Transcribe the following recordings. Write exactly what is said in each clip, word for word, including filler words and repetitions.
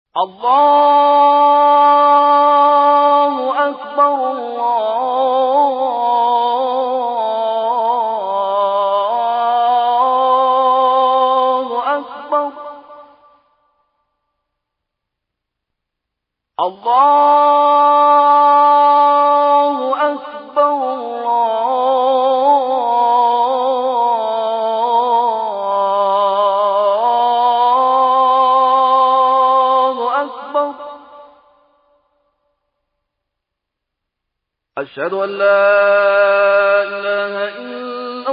الله أكبر الله أكبر الله أكبر الله أكبر. أشهد أن لا إله إلا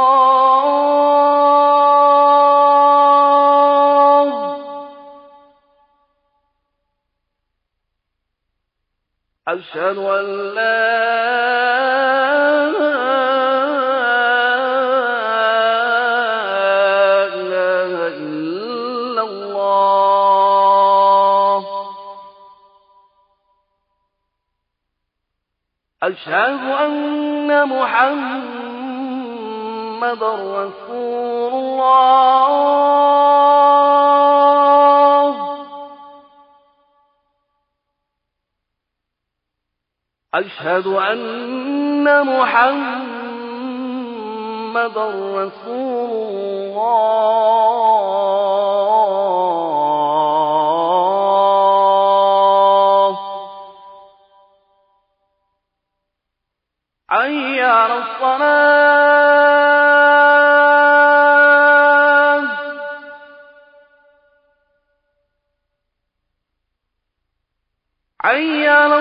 الله. أشهد أن لا إله إلا الله. أشهد أن محمدًا رسول الله. أشهد أن محمدًا رسول الله. حي على الصلاة. حي على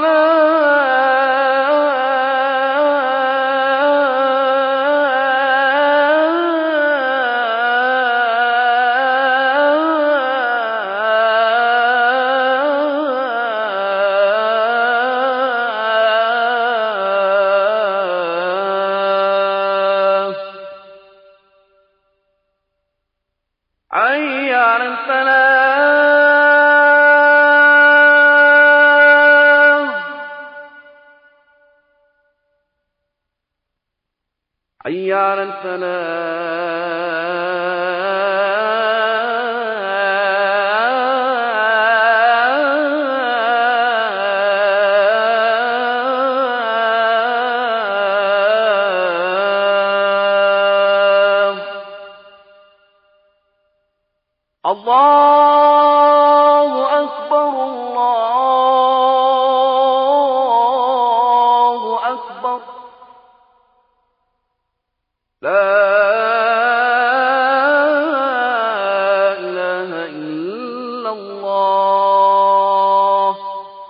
الصلاة. حي على الفلاح. حي على الفلاح. الله أكبر الله أكبر. لا إله إلا الله.